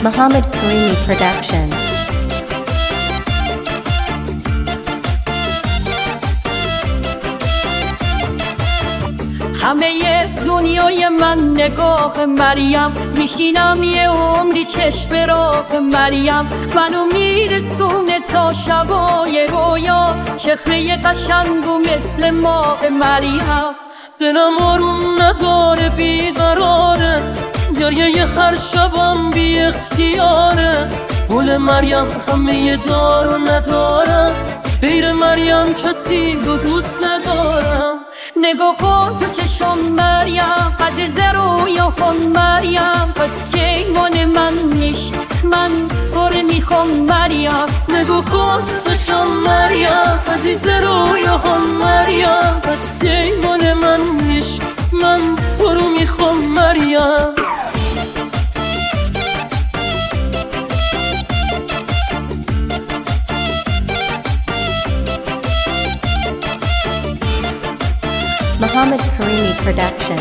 Muhammad Karimi Production. همه دنیای من نگاه مریم، میشینم یه عمری چشم راه مریم، منو میرسونه تا شبای رویا، چهره قشنگ و مثل ماه مریم. دلم آروم نداره بیقراره، گریه هر شبم بی اختیاره. گل مریم همه دار و ندارم، غیر مریم کسی رو دوست ندارم. نگاه کن تو چشم مریم، عزیز رویاهم مریم، پس که مال من نیست، من تو رو میخوام مریم. نگاه کن تو چشم مریم، عزیز رویاهم مریم، پس که مال من نیست، من تو رو میخوام مریم. Muhammad Karimi Production.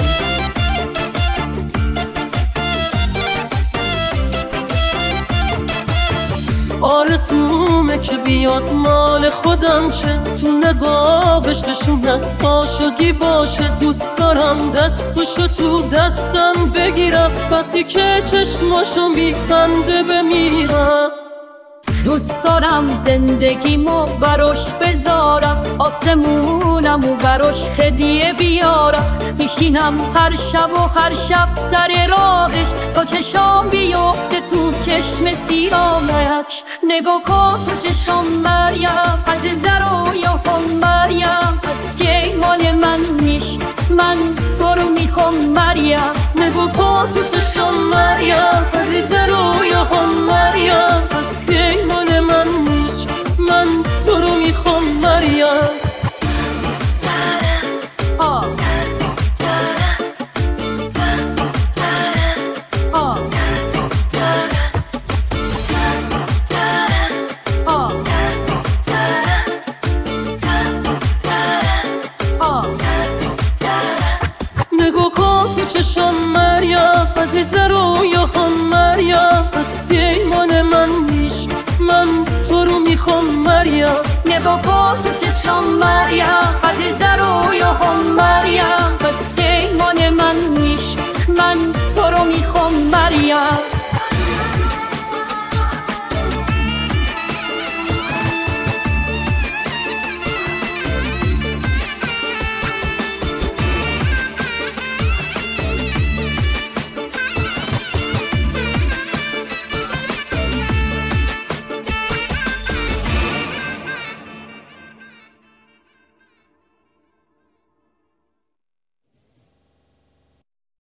آرزومه که بیاد مال خودم شه، تو نگاهش نشون از عاشقی باشه. دوست دارم دستشو تو دستم بگیرم، وقتی که چشماشو میخنده بمیرم. دوست دارم زندگیمو براش بذارم، آسمونمو براش هدیه بیارم. میشینم هر شب و هر شب سر راهش، تا چشام بیفته تو چشم سیاهش. نگاه کن تو چشم مریم، عزیز رویاهم مریم، پس که مال من نیست، من تو رو میخوام مریم. نگاه کن تو چشم مریم، عزیز رویاهم مریم، پس که مال من نیست، من تو رو میخوام مریم. نگاه کن تو چشم مریم، عزیز رویاهم مریم، پس که مال من نیست، من تو رو میخوام مریم. نگاه کن تو چشم مریم، عزیز رویاهم مریم، پس که مال من نیست، من تو رو میخوام مریم.